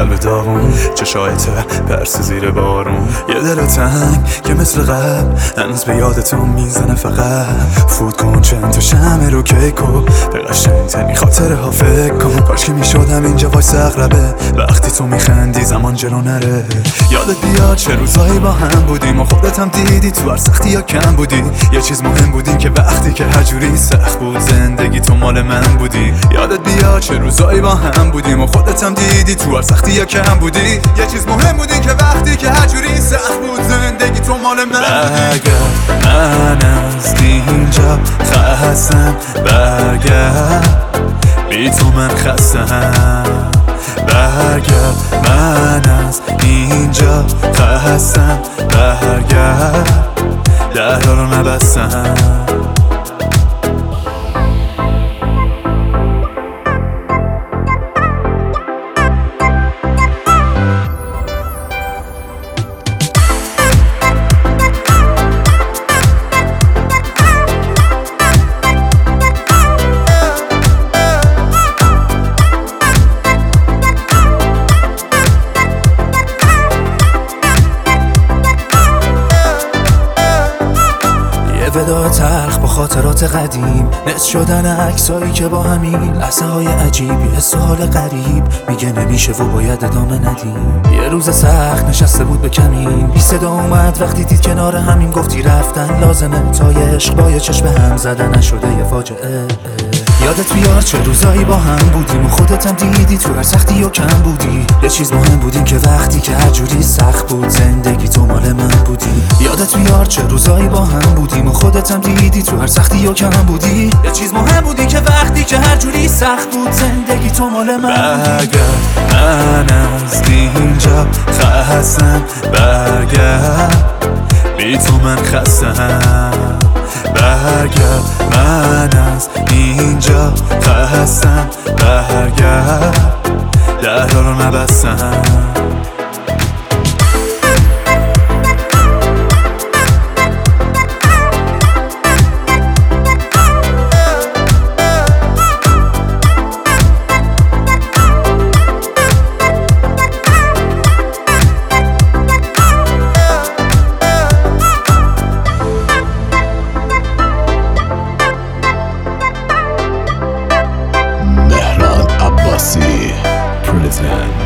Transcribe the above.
قلب داغون، چشایت پرس زیر بارون، یه دل تنگ که مثل قبل هنوز به یادتون میزنه. فقط فوت کن چند تا شمع رو کیک و به قشنگ‌ترین خاطره ها فکر کن. کاش که میشدم اینجا وایس اقربه وقتی تو میخندی زمان جلو نره. یادت بیاد چه روزایی با هم بودیم و خودت هم دیدی تو هر سختی یا کم بودی. یه چیز مهم بودیم که وقتی که هر جوری سخت بود زندگی تو مال من بودی. یادت بیاد چه روزایی با هم بودیم و خودت هم دیدی تو هر سختی یا کم بودی. یه چیز مهم بودی که وقتی که هر جوری سخت بود زندگی تو مال من بودی. من از اینجا خستم، برگرد بی تو من خستم. برگرد من از اینجا خستم، برگرد درها رو نبستم. ودا تلخ با خاطرات قدیم، نصف شدن عکسایی که با همین لحظه های عجیب، یه سوال غریب میگه نمیشه و باید ادامه ندیم. یه روز سخت نشسته بود به کمین، بی صدا اومد وقتی دید کنار همین، گفتی رفتن لازمه تا یه عشق با یه چشم هم زدن نشده یه فاجعه. یادت بیار چه روزایی با هم بودیم و خودت هم دیدی تو هر سختی و کم بودی. یه چیز مهم بودیم که وقتی که هر جوری سخت بود زندگی تو مال من بودی. یادت بیار چه روزایی با هم بودیم و خودت هم دیدی تو هر سختی و کم بودی. یه چیز مهم بودی که وقتی که هر جوری سخت بود زندگی تو مال من بودی. برگرد من از اینجا خستم، برگرد بی تو من خستم. برگرد من از اینجا خستم، برگرد درها رو نبستم. Mehran Abbasi present